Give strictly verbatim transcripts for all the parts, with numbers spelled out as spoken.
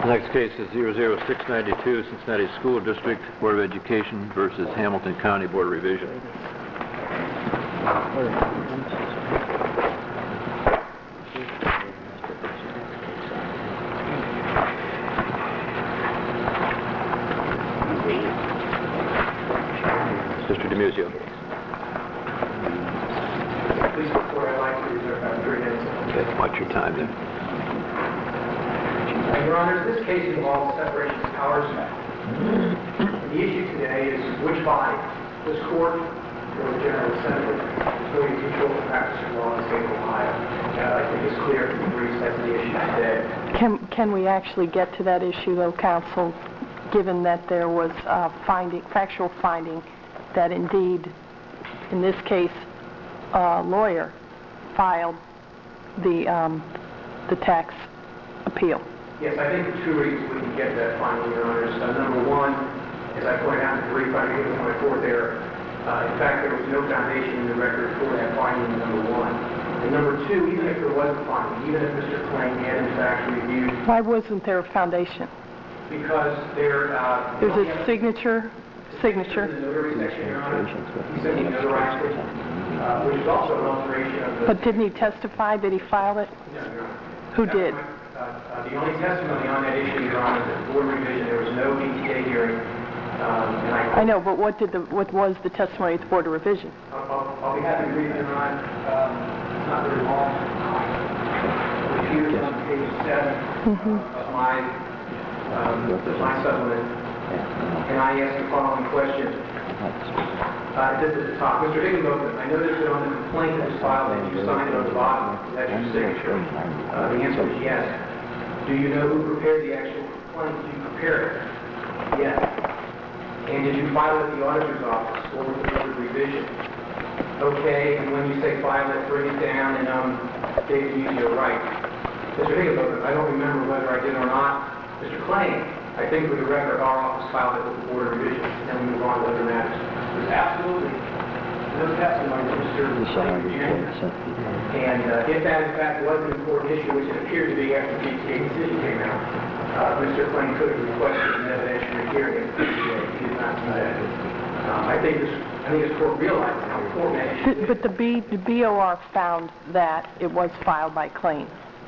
The next case is zero zero six nine two, Cincinnati School District Board of Education versus Hamilton County Board of Revision. Mister DiMuzio. Please, before I'd like to reserve about three minutes. Okay, watch your time then. Your Honor, this case involves separation of powers. The issue today is which body, this court or the General Assembly, is going to control the practice of law in the state of Ohio. And I think it's clear from the briefs that's the issue today. Can, can we actually get to that issue, though, counsel, given that there was uh, finding, factual finding that indeed, in this case, a lawyer filed the, um, the tax appeal? Yes, I think for two reasons we can get that finding, Your Honors. Uh, number one, as I pointed out in the brief, I think it was my fourth error. Uh, in fact, there was no foundation in the record for that finding, number one. And number two, even if there was a finding, even if Mister Klain had in fact reviewed... Why wasn't there a foundation? Because there... Uh, There's a signature, signature. In the notary section, Your Honor, he said he notarized it, uh, which is also an alteration of the... But didn't he testify that he filed it? No, Your Honor. Who That's did? My, uh, uh, the only testimony on that issue, Your Honor, is that board revision, there was no B T A hearing. Um, and I, I know, but what did the what was the testimony at the Board of Revision? I'll, I'll, I'll be happy to read it, Your Honor. Um, it's not very long. It appears on page seven Mm-hmm. uh, of my, um, of my supplement. And I ask the following question. Uh, this is the top. Mister Higginbotham, I noticed that on the complaint that was filed that you signed it on the bottom. That's your signature. Uh, the answer is yes. Do you know who prepared the actual complaint? Did you prepare it? Yes. And did you file it at the auditor's office or with the Board of Revision? Okay, and when you say file it, bring it down and um, David DiMuzio right. Mister Higginbotham, I don't remember whether I did or not. Mister Klain, I think for the record, our office filed it with the Board of Revision, and then we move on to other matters. There's absolutely no testimony from Mister Klain. And uh, if that, in fact, was an important issue, which it appeared to be after the B T A decision came out, uh, Mister Klain could have requested an evidentiary hearing at the B T A. He did not do that. Um, I think this, I think this court realized how important that issue is. But the, B, the B O R found that it was filed by Klain.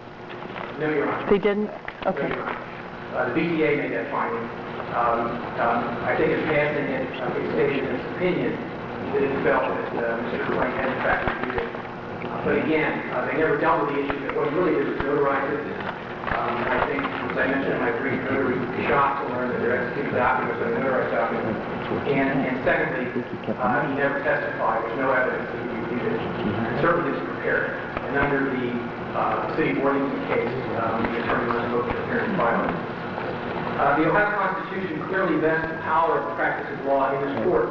No, Your Honor. They didn't? Okay. No, Your Honor. Uh, the B T A made that finding. Um, um, I think it's passed in it, uh, it stated in its opinion that it felt that uh, Mister Klain had in fact reviewed it. Uh, but again, uh, they never dealt with the issue that what really did was notarize it. Um, I think, as I mentioned in my brief, notary shocked to learn that they're executed documents are notarized documents. And, and secondly, uh, he never testified. There's no evidence that he reviewed it. He certainly didn't prepare it. And under the uh, City of Worthington case, um, the attorney was supposed to prepare and file it. Uh, the Ohio Constitution clearly vests the power of the practice of law in this court.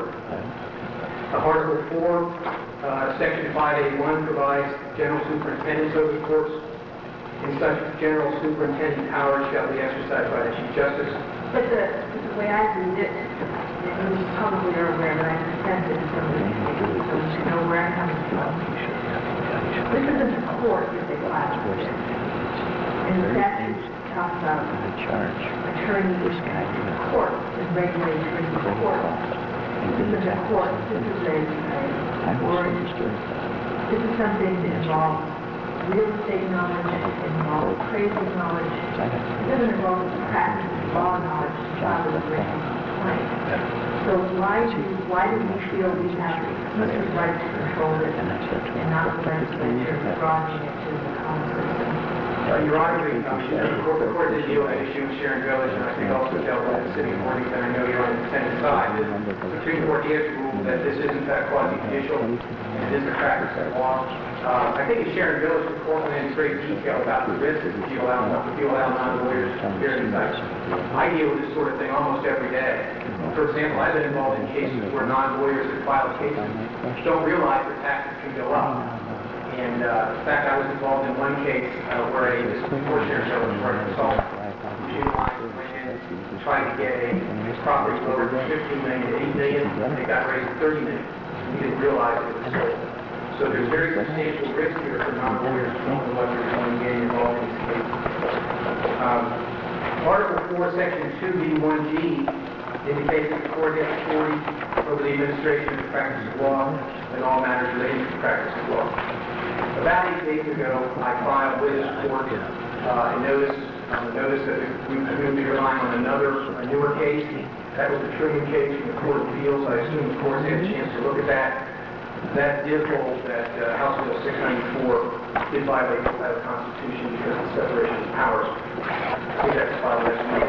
Uh, Article four, uh, Section five eighty-one provides general superintendents over the courts, and such general superintendent powers shall be exercised by the Chief Justice. But the, the way I read it, and you probably are aware, but I understand it from the so you know where I'm coming from. This isn't the court that they filed for it. And the statute talks about attorneys in court and regulatory attorneys in court. This is a court. This is a, a word. This is something that involves real estate knowledge, it involves appraisal knowledge. It doesn't involve the practice of law knowledge rather than written complaint. So why do why do we feel we have exclusive right to control it and not the legislature broadening it to the common person? Uh, Your Honor, the, um, the court, the court did deal with that issue with Sharon Village, and I think also dealt with the City of Worthington. I know you're on the defendant's side. The Supreme Court has ruled that this is in fact quasi-judicial, and it is the practice of law. Uh, I think in Sharon Village, the court went into great detail about the risks if you allow, if you allow non-lawyers to appear in sites. I deal with this sort of thing almost every day. For example, I've been involved in cases where non-lawyers that file cases don't realize that taxes can go up. And uh, in fact, I was involved in one case uh, where a disproportionate showing for an assault. She went in trying to get a property lowered from fifteen million to eight million, and it got raised to thirty million. We didn't realize it was sold. So there's very substantial risk here for non-lawyers from the legislature when getting involved in these cases. Um, Article four, Section two B one G indicates that the court has authority over the administration of the practice of law and all matters relating to the practice of law. About eight days ago, I filed with this court uh, a notice, um, a notice that we would be relying on another, a newer case. That was the Truman case from the Court of Appeals. I assume the court had a chance to look at that. That did hold that uh, House Bill six ninety-four did violate the Ohio Constitution because of the separation of powers. I think that's filed last week.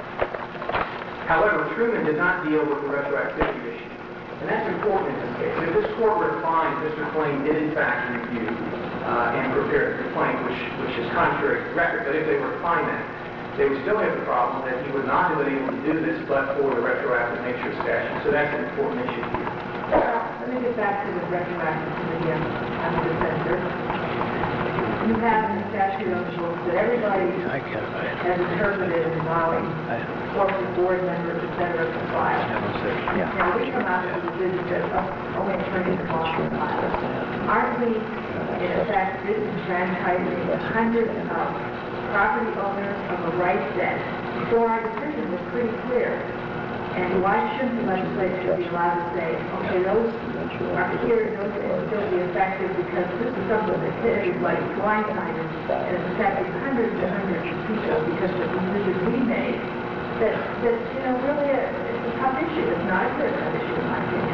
However, Truman did not deal with the retroactivity issue. And that's important in this case. If this court were to find Mister Klain did in fact review uh, and prepare the complaint, which, which is contrary to the record, but if they were to find that, they would still have the problem that he would not have been able to do this but for the retroactive nature of statute. So that's an important issue here. Let me get back to the retroactivity of the censor. You have in the statute of the books that everybody has interpreted and allowing corporate board members, et cetera, to file. Now, we come out with a decision that oh, only attorneys can file. Aren't we, in effect, disenfranchising hundreds of property owners of a right that, before our decision was pretty clear? And why shouldn't the legislature be allowed to say, okay, those are here, those can still be effective because this is something that hit everybody blindsided and it's affecting hundreds and hundreds of people because of the decision we made that, that you know, really a, it's a tough issue. It's not a clear cut issue in my opinion.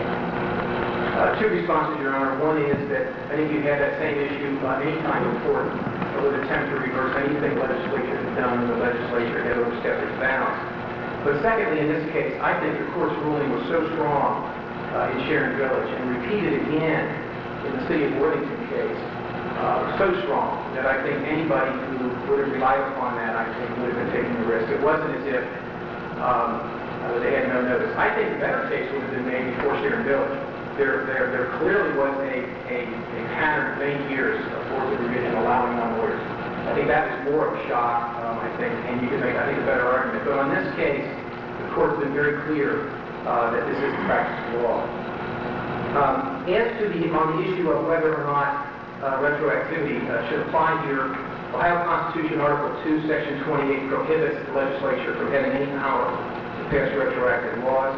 Uh, two responses, Your Honor. One is that I think you had that same issue uh, any time before that would attempt to reverse anything the legislature has done and the legislature had overstepped its bounds. But secondly, in this case, I think the court's ruling was so strong uh, in Sharon Village and repeated again in the City of Worthington case, uh, so strong that I think anybody who would have relied upon that, I think, would have been taking the risk. It wasn't as if um, uh, they had no notice. I think a better case would have been made before Sharon Village. There, there, there clearly was a, a, a pattern of many years of forced revision allowing non-lawyers. I think that is more of a shock, um, I think, and you can make, I think, a better argument. But on this case, the court's been very clear uh, that this is the practice of law. Um, as to the, on the issue of whether or not uh, retroactivity uh, should apply here, Ohio Constitution Article two, Section twenty-eight prohibits the legislature from having any power to pass retroactive laws.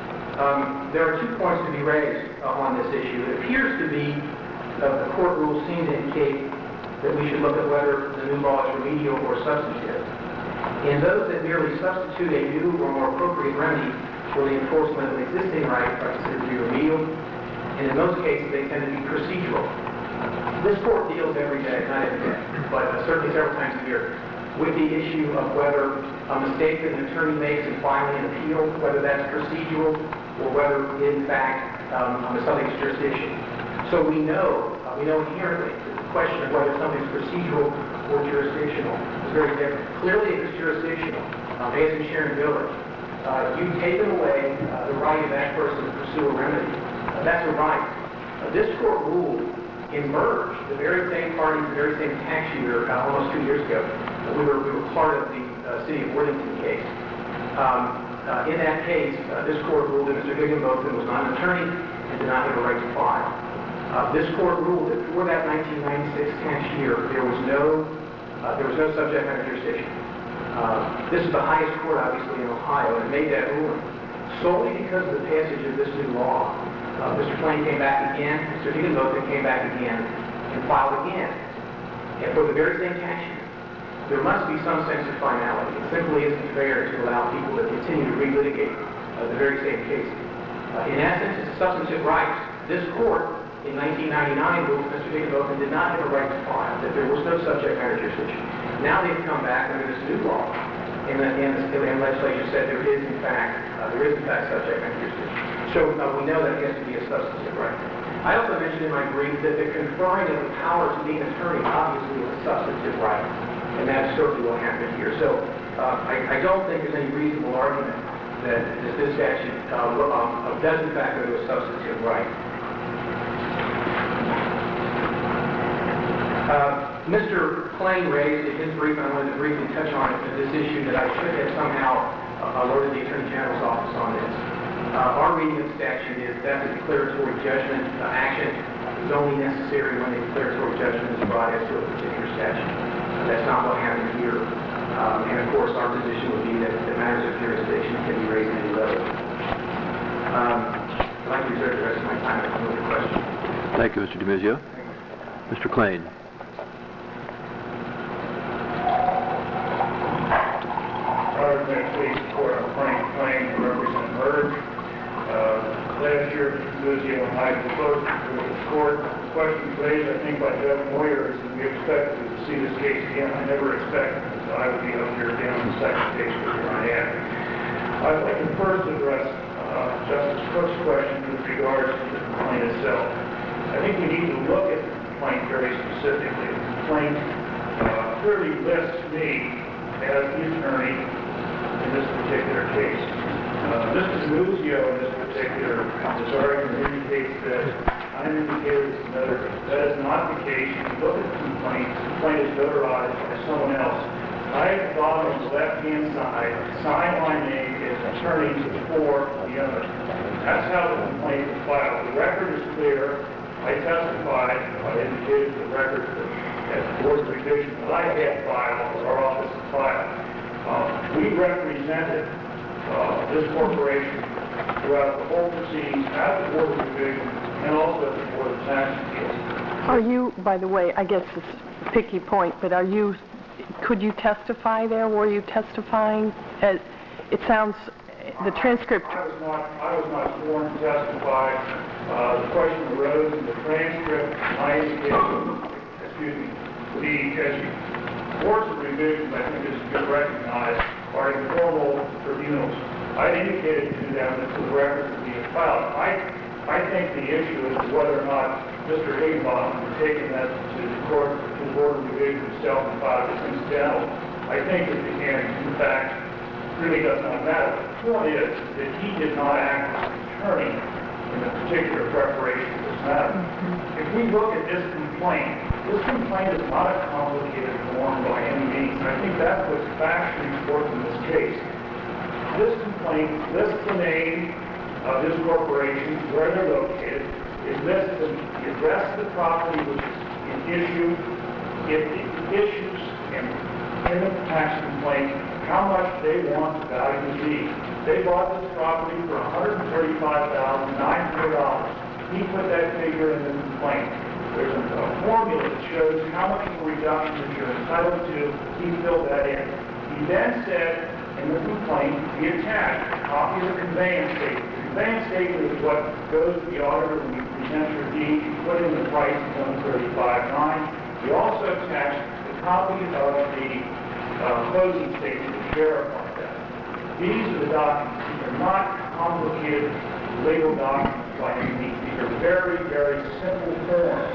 Um, there are two points to be raised uh, on this issue. It appears to be, uh, the court rules seem to indicate that we should look at whether the new law is remedial or substantive. In those that merely substitute a new or more appropriate remedy for the enforcement of an existing right are considered to be remedial, and in most cases they tend to be procedural. This court deals every day, not every day, but uh, certainly several times a year, with the issue of whether a mistake that an attorney makes in filing an appeal, whether that's procedural or whether in fact um, on the subject's jurisdiction. So we know, uh, we know inherently question of whether something's procedural or jurisdictional is very different. Clearly, if it's jurisdictional, um, as in Sharon Village, uh, you've taken away uh, the right of that person to pursue a remedy. Uh, that's a right. Uh, this court ruled in Merge, the very same party, the very same tax year, uh, almost two years ago. Uh, we, were, we were part of the uh, City of Worthington case. Um, uh, in that case, uh, this court ruled that Mister Higginbotham was not an attorney and did not have a right to file. Uh, this court ruled that for that nineteen ninety-six tax year, there was no, uh, there was no subject matter jurisdiction. Uh, this is the highest court, obviously, in Ohio, and it made that ruling solely because of the passage of this new law. Uh, Mister Klain came back again, Mister Higginbotham came back again, and filed again, and for the very same tax year. There must be some sense of finality. It simply isn't fair to allow people to continue to relitigate uh, the very same case. Uh, in essence, it's a substantive right. This court in nineteen ninety-nine ruled Mister Higginbotham did not have a right to file, that there was no subject matter jurisdiction. Now they've come back under this new law, and the, and the, and the legislature said there is in fact, uh, there is in fact subject matter jurisdiction. So uh, we know that it has to be a substantive right. I also mentioned in my brief that the conferring of the power to be an attorney obviously is a substantive right, and that's certainly what happened here. So uh, I, I don't think there's any reasonable argument that this statute uh, um, does in fact go to a substantive right. Uh, Mister Klain raised in his brief, and I wanted to briefly touch on it, this issue that I should have somehow uh, alerted the Attorney General's office on this. Uh, our reading of the statute is that the declaratory judgment uh, action is only necessary when the declaratory judgment is brought as to a particular statute. Uh, that's not what happened here. Um, and of course, our position was jurisdiction can be raised at any level. Um, I'd like to reserve the rest of my time to move the question. Thank you, Mister DiMizio. Mister Klain. Robert, may I please support Frank Klain to represent Merge. Uh, last year, DiMizio and I proposed to the court. The question raised, I think, by Jeff Moyer is that we expected to see this case again. I never expected that I would be up here down the second case, but here I am. I'd like to first address uh, Justice Cook's question with regards to the complaint itself. I think we need to look at the complaint very specifically. The complaint uh, clearly lists me as the attorney in this particular case. Uh, Mister DiMizio in this particular this argument indicates that I'm indicated as another. That is not the case. If you look at the complaint, the complaint is notarized by someone else. I at the bottom on the left-hand side sign my name as attorney for the other. That's how the complaint is filed. The record is clear. I testified, I indicated the record at the board's revision that I had filed, or our office had filed. Uh, we represented uh, this corporation throughout the whole proceedings at the board of revision and also at the board of tax appeals. Are you, by the way, I guess it's a picky point, but are you, could you testify there? Were you testifying? As, it sounds, the transcript... I was not, I was not sworn to testify. Uh, the question arose in the transcript. I indicated, excuse me, the, as you, boards of revision, I think this is good recognized, are informal tribunals. I indicated to them that the record would be filed. I, I think the issue is whether or not Mister Higginbotham had taken that to the court, to the board of revision itself and filed it incidental. I think that the end, in fact, really does not matter. The point is that he did not act as an attorney in the particular preparation of this matter. If we look at this complaint, this complaint is not a complicated form by any means, and I think that's what's factually important in this case. This complaint lists the name of this corporation, where they're located, it lists the address of the property which is in issue, it issues and in the tax complaint how much they want the value to be. They bought this property for one hundred thirty-five thousand nine hundred dollars. He put that figure in the complaint. There's a, a formula that shows how much of a reduction that you're entitled to. He filled that in. He then said in the complaint, he attached a copy of the conveyance statement. The conveyance statement is what goes to the auditor when you present your deed. You put in the price of one hundred thirty-five thousand nine hundred dollars. He also attached a copy of the uh, closing statement to verify that. These are the documents. These are not complicated legal documents by any means. These are very, very simple forms.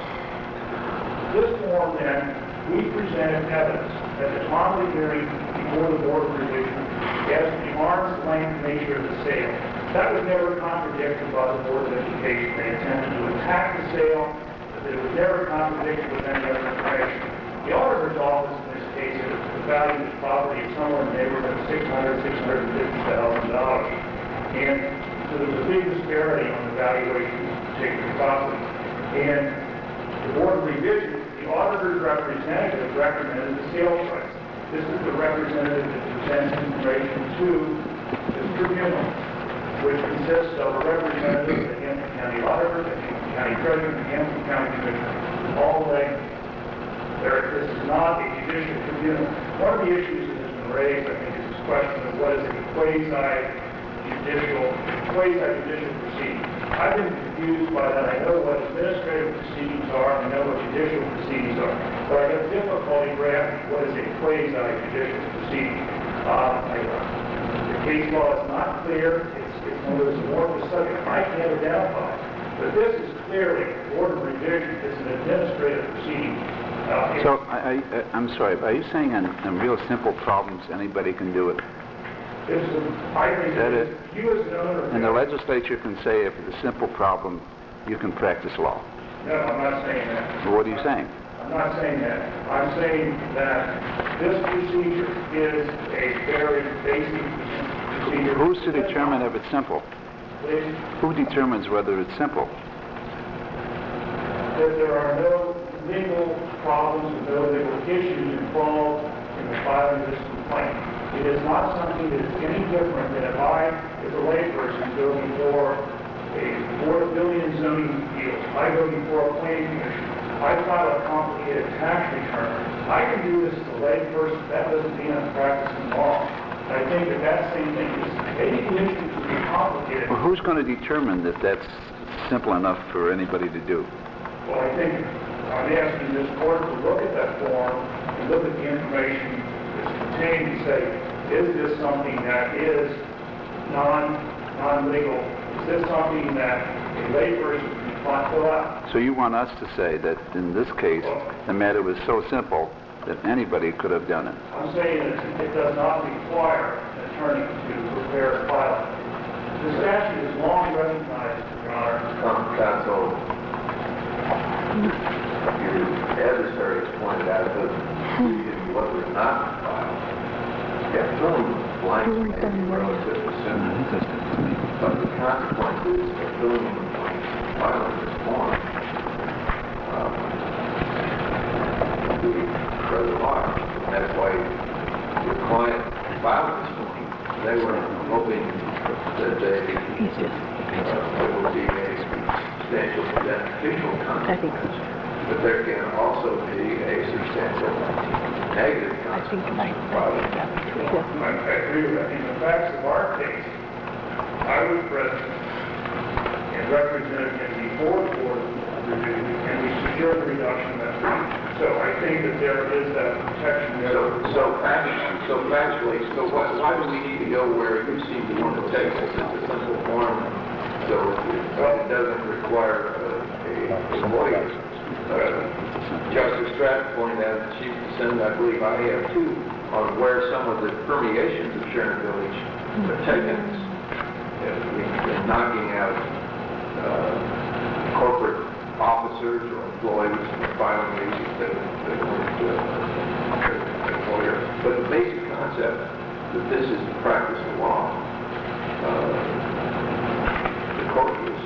This form, then, we presented evidence at the time of the hearing before the board of revision as to the arm's length nature of the sale. That was never contradicted by the Board of Education. They intended to attack the sale, but it was never contradicted with any other information. The auditor's office, in this case, valued this property at somewhere in the neighborhood of six hundred thousand dollars, six hundred fifty thousand dollars. And so there's a big disparity on the valuation of this particular property. And the Board of Revision, the auditor's representative recommended the sale price. This is the representative that presents information to this tribunal, which consists of a representative of the Hampton County Auditor, the Hampton County Treasurer, and the Hampton County Commissioner. All the way there. This is not a judicial tribunal. One of the issues that has been raised, I think, is this question of what is a quasi-judicial, quasi-judicial proceeding. I've been confused by that. I know what administrative proceedings are, and I know what judicial proceedings are, but I have difficulty grasping what is a quasi-judicial proceeding. Uh, I, the case law is not clear. It's, it's one of those amorphous subjects I can't identify. But this is clearly, Board of Revision is an administrative proceeding. Uh, so, I, I, I'm sorry, are you saying on, on real simple problems anybody can do it? Is I think that it? You as an owner... And the legislature can say if it's a simple problem, you can practice law. No, I'm not saying that. So what are you saying? I'm not saying that. I'm saying that this procedure is a very basic procedure. Who's to determine if it's simple? Please? Who determines whether it's simple? That there are no legal problems and no legal issues involved in the filing of this complaint. It is not something that is any different than if I, as a layperson, go before a Board of Building and Zoning Appeals, I go before a planning commission, I file a complicated tax return. I can do this as a layperson, that doesn't mean I'm practicing law. I think that that same thing is, any issue to be complicated. Well, who's going to determine that that's simple enough for anybody to do? Well, I think I'm asking this court to look at that form and look at the information that's contained and say, is this something that is non, non-legal? Is this something that a layperson can fill out? So you want us to say that in this case, the matter was so simple that anybody could have done it? I'm saying that it does not require an attorney to prepare a file. The statute is long recognized, Your Honor. Um, Counsel, your adversary has pointed out that what was not filed, yeah, filling blanks may be relatively simple, but the consequences of filling in the blanks, filing this form, um, would be rather large. And that's why your client filed this form. They were hoping that they, uh, it would be a substantial beneficial consequence, but there can also be a substantial negative consequence of filing. I I agree with that. In the facts of our case, I was present and represented him before the board review, and we secured the reduction of that fee. So I think that there is that protection there. So, so factually, so factually, so why, why do we need to go where you seem to want to take us? It's a simple form, so it, it doesn't require uh, a, a lawyer. Uh, Justice Stratton pointed out that Chief Descendant, I believe I have too, on where some of the permeations of Sharon Village are taken. Uh, we've been knocking out uh, corporate officers or employees and filing cases that, that weren't uh, employer. But the basic concept that this is the practice of law, uh, the court was,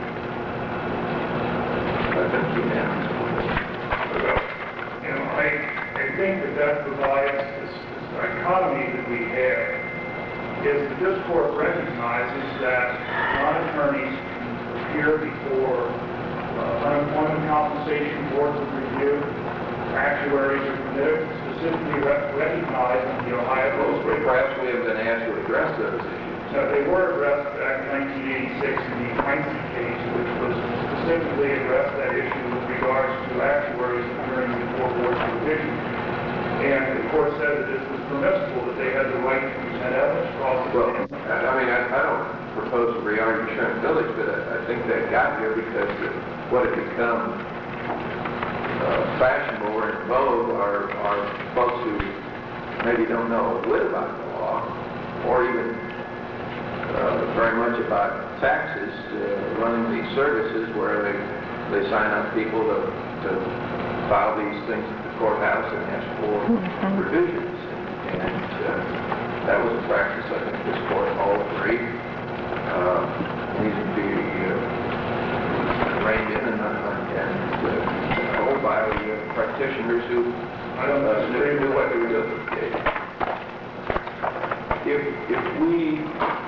I think, unanimous. You know, I, I think that that provides this, this dichotomy that we have, is that this court recognizes that non-attorneys can appear before uh, unemployment compensation boards of review. Actuaries are permitted, specifically re- recognized in the Ohio Rules. Perhaps we have been asked to address those issues. Now, they were addressed back in nineteen eighty-six in the Heinze case, which was specifically addressed that issue with regards to actuaries appearing before boards of revision. And the court said that this was permissible, that they had the right to present evidence across the Well, board. I I mean, I, I don't propose to re-argue Sharon Village, but I, I think that got here because the, what had become uh, fashionable or in vogue are, are folks who maybe don't know a whit about the law, or even uh, very much about taxes, uh, running these services where they, they sign up people to, to file these things at the courthouse and ask for revisions. And, and uh, that was a practice I think this court all agreed uh, needed to be uh, reined in and, uh, and uh, held by uh, practitioners who I don't uh, disagree knew with what they were doing. If, if we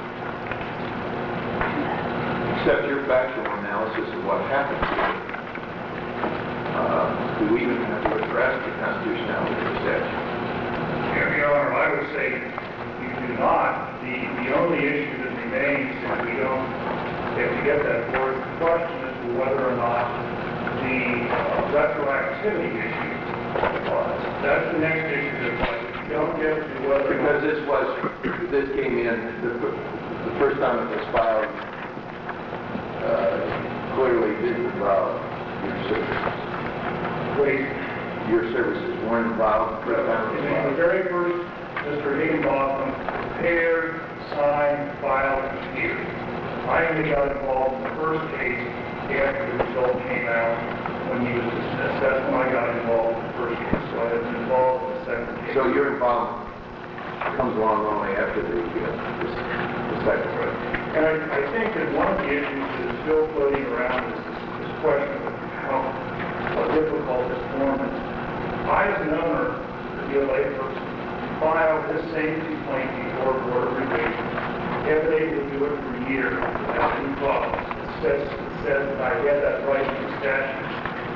accept your factual analysis of what happened here, uh, do we even have to address the constitutionality of the statute? Your Honor, I would say you do not. The, the only issue that remains, if we don't, if we get that forward, the question is whether or not the uh, retroactivity issue applies. That's the next issue that applies. If you don't get to whether or Because not... this was, this came in, the, the first time it was filed, uh, clearly didn't involve your services. Wait, Your services weren't involved. the first time it was in the filed. very first, Mister Higginbotham prepared, signed, filed, and appeared. I only got involved in the first case after the result came out when he was dismissed. That's when I got involved in the first case, so I have been involved in the second case. So your involvement comes along only after the, uh, the, the second one. And I, I think that one of the issues that is still floating around is this, this question of how, how difficult this form is. I, as an owner, to be a layperson, file this same complaint before Board of Revision. Have been able to do it for years without any problems. It says, it says that I have that right in the statute.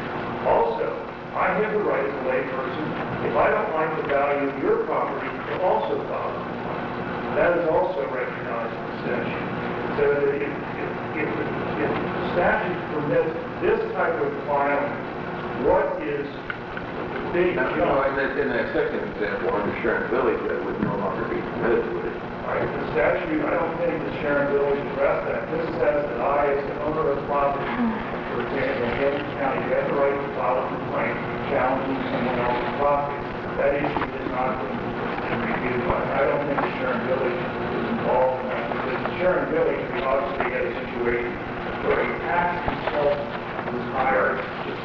Also, I have the right as a layperson, if I don't like the value of your property, to also file a complaint. That is also recognized in the statute. So that if, if, if, the, if the statute permits this type of filing, what is the big Now, you know, in jump? that, in that second example, under Sharon Village, that would no longer be permitted, would it? Right, the statute, I don't think the Sharon Village addressed that. This says that I, as the owner of property, for example, in Hampton County, have the right to file a complaint challenging someone else's property. That issue has not been been reviewed, but I don't think the Sharon Village is involved in that, because the Sharon Village, we obviously had a situation where a tax consultant was hired.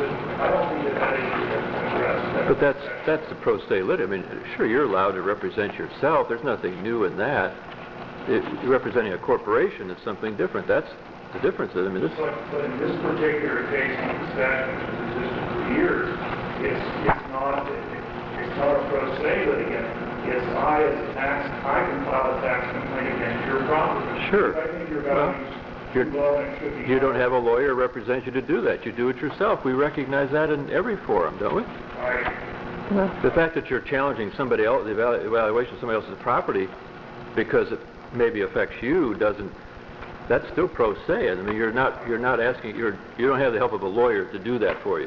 I don't think that that issue has been addressed. But that's, that's the pro se lit. I mean, sure, you're allowed to represent yourself. There's nothing new in that. It, representing a corporation is something different. That's the difference. I mean, this... But, but in this particular case, in the statute has existed for years, it's, it's not, it's not a pro se litigant. It's I, as a tax, I can file a tax complaint against your property. Sure. I think your Well, values you're, too low and it should be... you don't have a lawyer represent you to do that. You do it yourself. We recognize that in every forum, don't we? Right. The fact that you're challenging somebody else, the evalu- evaluation of somebody else's property because it maybe affects you doesn't, that's still pro se. I mean, you're not, you're not asking, you're, you don't have the help of a lawyer to do that for you.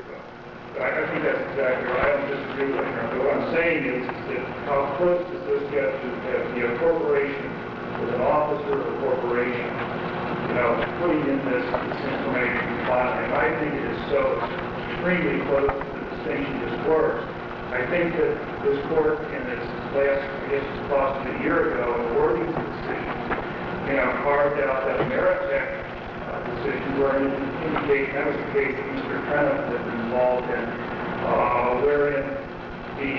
I I think that's exactly right. I don't disagree with you. But what I'm saying is, is that how close does this get to that the corporation with an officer of a corporation, you know, putting in this, this information filing? And I think it is so extremely close to the distinction just works. I think that this court in its last, I guess it's approximately a year ago, in the Worthington decision, you know, carved out that Ameritech uh, decision where it indicated, that was the case that Mister Trennett had been involved in, uh, wherein the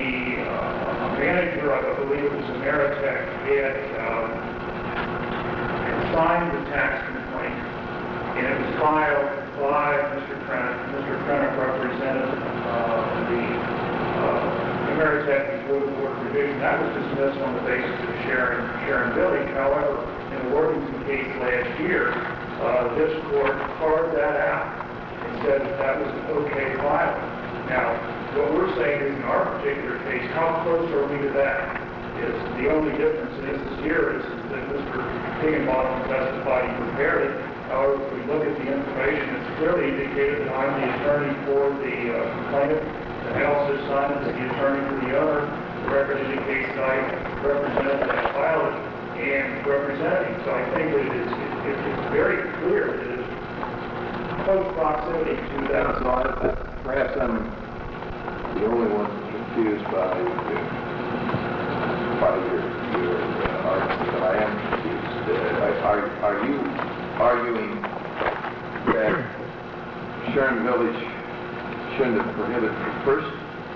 uh, manager, I believe it was Ameritech, had um, signed the tax complaint, and it was filed by Mister Trennett. Mister Trennett represented uh, the uh, Ameritech before the Board of Revision. That was dismissed on the basis of Sharon, Sharon Village. However, in the Worthington case last year, uh, this court carved that out and said that that was an okay filing. Now, what we're saying is in our particular case, how close are we to that? Is the only difference in this is here is, is that Mister Higginbotham testified he prepared it. However, if we look at the information, it's clearly indicated that I'm the attorney for the uh, complainant. The house is signed as the attorney for the owner. The record indicates that I represented that filing and representing. So I think that it is it, it's very clear that it is close proximity to that. So I, perhaps I'm the only one confused by the, by your, your uh, argument, but I am confused. Uh, are, are you arguing that Sharon Village shouldn't have prohibited the first,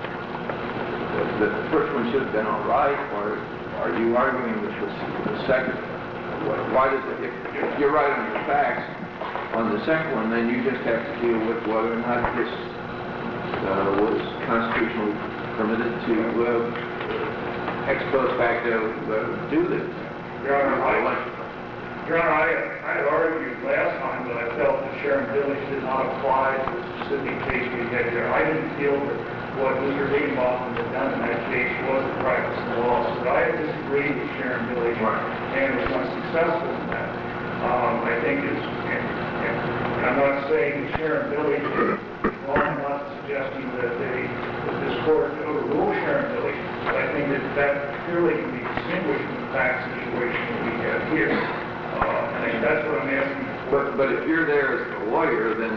that the first one should have been all right, or are you arguing that the, the second? Why does it, if, if you're right on the facts, on the second one, then you just have to deal with whether or not this uh, was constitutionally permitted to uh, ex post facto uh, do this. Your Honor, I, Your Honor, I, I had argued last time that I felt that Sharon Village did not apply to the specific case we had there. I didn't feel that what Mister Higginbotham had done in that case was a practice in the law. So I disagreed with Sharon Village and was unsuccessful in that. Um, I think it's, and, and, and I'm not saying that Sharon Village is wrong. I'm not suggesting that, they, that this court overrule Sharon Village, but I think that that clearly can be distinguished from the fact situation that we have here. Uh, and I think that's what I'm asking for. But, but if you're there as a lawyer, then,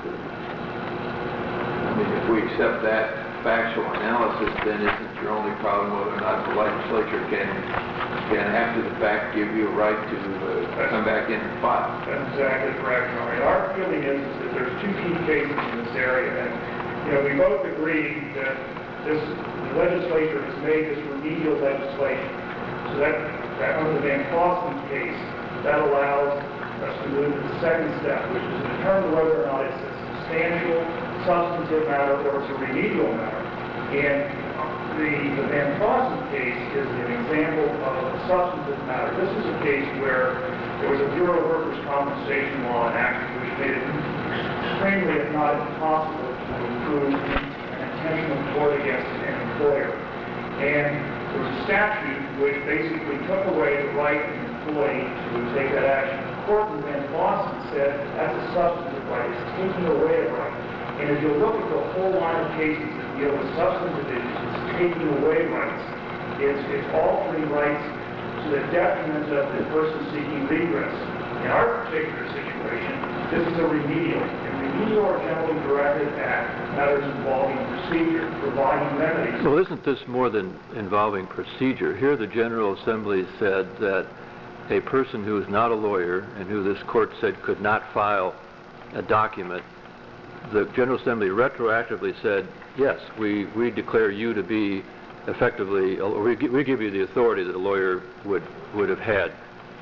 I mean, if we accept that factual analysis, then isn't your only problem whether or not the legislature can, can after the fact, give you a right to uh, come back in and file? That's exactly correct, Your Honor. Our feeling is, is that there's two key cases in this area, and, you know, we both agree that this, the legislature has made this remedial legislation. So that, that under the Van Clausen case, that allows us to move to the second step, which is to determine whether or not it's a substantial, substantive matter or it's a remedial matter. And the, the Van Fossen case is an example of a substantive matter. This is a case where there was a Bureau of Workers' Compensation law enacted which made it extremely, if not impossible, to prove an intentional tort against an employer. And there was a statute which basically took away the right of the employee to take that action. The court in Van Fossen said that's a substantive right. It's taking away a right. And if you look at the whole line of cases that deal with substantive issues, it's taking away rights. It's, it's altering rights to the detriment of the person seeking redress. In our particular situation, this is a remedial. And remedial are generally directed at matters involving procedure, providing remedies. Well, isn't this more than involving procedure? Here the General Assembly said that a person who is not a lawyer and who this court said could not file a document, the General Assembly retroactively said, yes, we, we declare you to be effectively, or we, we give you the authority that a lawyer would, would have had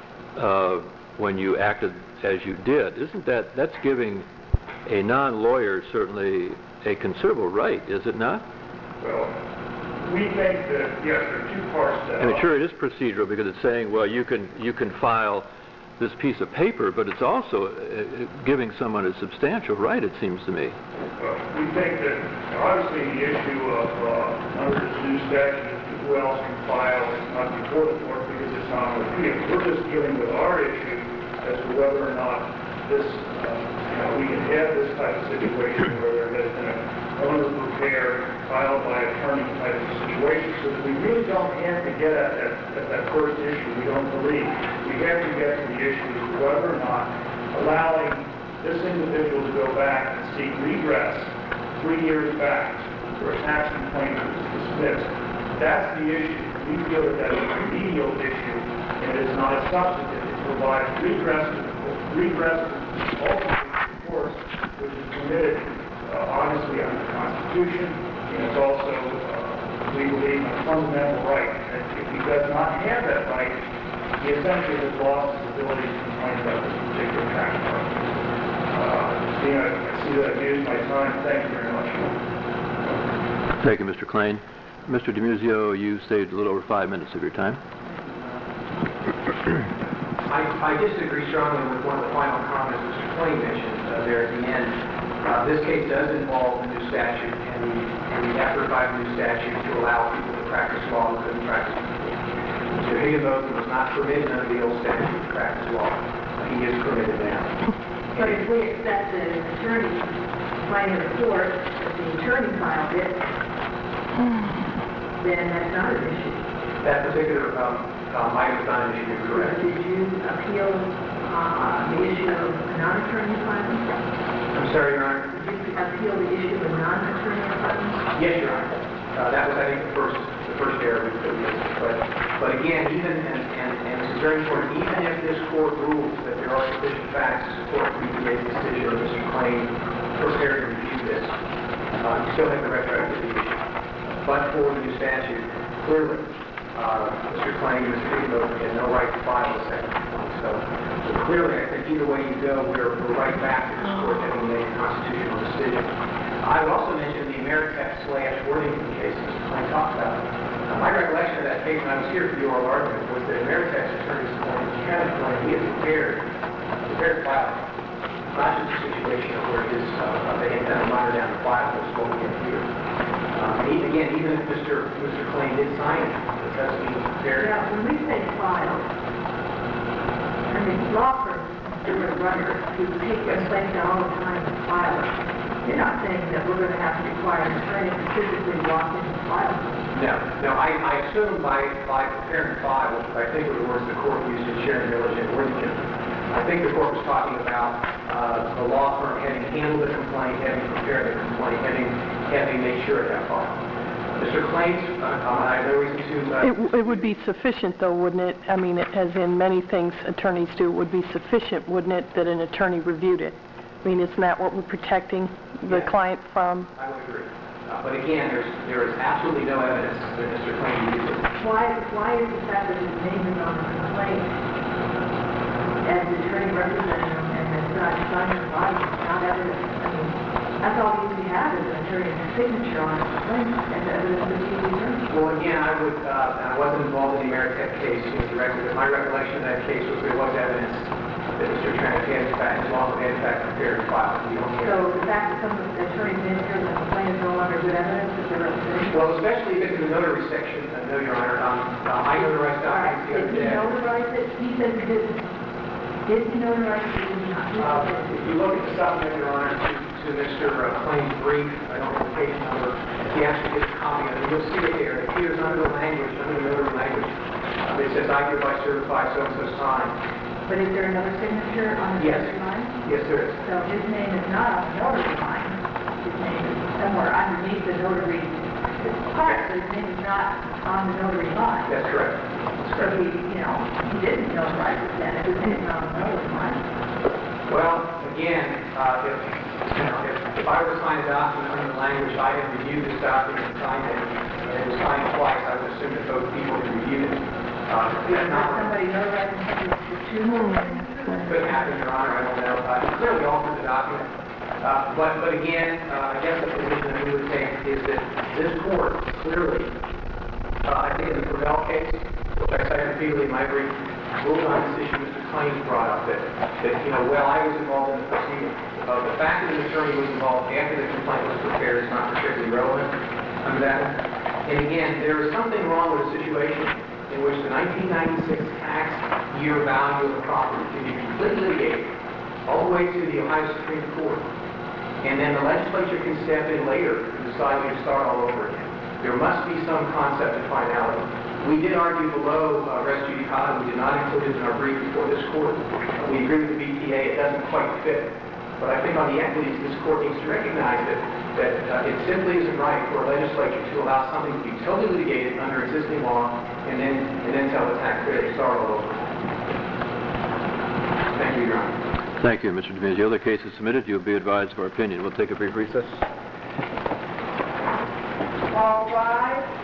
uh, when you acted as you did. Isn't that, that's giving a non-lawyer certainly a considerable right, is it not? Well, we think that, yes, there are two parts to that. I mean, sure, it is procedural because it's saying, well, you can, you can file this piece of paper, but it's also uh, giving someone a substantial right, it seems to me. Well, we think that, obviously, the issue of, uh, under this new statute, who else can file, is not before the court because it's not on appeal. We're just dealing with our issue as to whether or not this, uh, you know, we can have this type of situation where there has been a owner prepared, filed by attorney type of situation, so that we really don't have to get at that, at that first issue, we don't believe. We have to get to the issue of whether or not allowing this individual to go back and seek redress three years back for a tax complaint that was dismissed. That's the issue. We feel that that is a remedial issue, and it is not a substantive. It provides redress, redress ultimately to the courts, which is permitted uh, honestly under the Constitution, and it's also, uh, we believe, a fundamental right. And if he does not have that right, he essentially has lost his ability to complain about this particular tax part. Uh, see, I, I see that I've used my time. Thank you very much. Thank you, Mister Klain. Mister DiMuzio, you saved a little over five minutes of your time. I, I disagree strongly with one of the final comments Mister Klain mentioned uh, there at the end. Uh, this case does involve a new statute, and we, and we have to provide a new statute to allow people to practice law who couldn't practice before. Mister Higginbotham was not permitted under the old statute to practice law. He is permitted now. But if we accept the attorney claim in court, that the attorney filed it, then that's not an issue. That particular um, uh, item is not an issue, you're correct. Did you appeal uh, the issue of non-attorney filing? I'm sorry, Your Honor. Did you appeal the issue of non-attorney filing? Yes, Your Honor. Uh, that was, I think, the first, the first error we put in. But, but again, even, and, and, and this is very important, even if this court rules that there are sufficient facts to support the B P A's decision of Mister Klain prepared to review this, uh, you still have the retroactivity issue. But for the new statute, clearly, uh, Mister Klain and Mister Higginbotham had no right to file a second complaint. So, so clearly, I think either way you go, we're, we're right back to this court having made a constitutional decision. I would also mention the Ameritech slash Worthington case Mister Klain talked about. Uh, my recollection of that case when I was here for the oral argument was that Ameritech's attorney's appointed Kevin Klain, he had prepared, prepared to file. Not just a situation where his, uh, they had done a minor down the file, which is what we have here. Um, even, again, even if Mister Mister Klain did sign it, it doesn't mean prepared. Yeah, when we say file, I mean, law firms, different runners who take their place all the time to file it. You're not saying that we're going to have to require an attorney to physically walk in and file it. No, no, I, I assume by, by preparing a file, which I think were the words the court used in Sharon Village and Worthington, I think the court was talking about uh, the law firm having handled the complaint, having prepared the complaint, having, having made sure it got filed. Mister Klain's, uh, I always assume that... It, w- it would be sufficient, though, wouldn't it? I mean, as in many things attorneys do, it would be sufficient, wouldn't it, that an attorney reviewed it? I mean, isn't that what we're protecting the Yeah. client from? I would agree. Uh, but again, there's, there is absolutely no evidence that Mister Klain used it. Why, why is the fact that his name is on the complaint as the attorney representing him and it's not signed in body, not evidence? I mean, that's all we usually have is as an attorney signature on a complaint as evidence of the attorney. Well, again, I would, uh, I wasn't involved in the Ameritech case, Mister Director, but my recollection of that case was there was evidence that Mister Trent had in fact, his lawyer had in fact prepared a file. We don't hear. So the fact that some of the attorneys in here, the complaint is no longer good evidence that they're representing? Well, especially if it's in the notary section, uh, no, Your Honor, um, uh, I notarized All right, documents the other did he day. notarize it? He said he didn't. Did he notarize it? Did he not? He Uh, said If you look at the supplement, Your Honor, to, to Mister Claim's brief, I don't have the page number, if he actually gets a copy of it, you'll see it there. It appears under the language, under the notary language. Uh, It says, I hereby certify so-and-so sign. But is there another signature on the Yes. notary line? Yes, there is. So his name is not on the notary line. His name is somewhere underneath the notary part, so his name is not on the notary line. That's correct. So he, you know, he didn't notarize it then, if his name is on the notary line. Well, again, uh, if, you know, if, if I were to sign a document under the language, I had reviewed this document and signed it, and it was signed twice, I would assume that both people had reviewed it. Uh, if Not not, somebody notarizing the the two signatures. could happen, Your Honor, I don't know. Uh, he clearly altered the document. Uh, but, but again, uh, I guess the position that we would take is that this court clearly, uh, I think in the Gravel case, which I cited repeatedly in my brief, ruled on this issue Mister Claims brought up, that, that, you know, well, I was involved in the proceeding. Uh, the fact that an attorney was involved after the complaint was prepared is not particularly relevant under that. And again, there is something wrong with a situation in which the nineteen ninety-six tax year value of the property can be completely litigated all the way to the Ohio Supreme Court. And then the legislature can step in later and decide to start all over again. There must be some concept of finality. We did argue below uh, res judicata. We did not include it in our brief before this court. Uh, we agree with the B T A. It doesn't quite fit. But I think on the equities, this court needs to recognize that, that uh, it simply isn't right for a legislature to allow something to be totally litigated under existing law and then, and then tell the taxpayer to start all over. Thank you, Your Honor. Thank you, Mister Dominguez. The other case is submitted. You'll be advised of our opinion. We'll take a brief recess. All rise.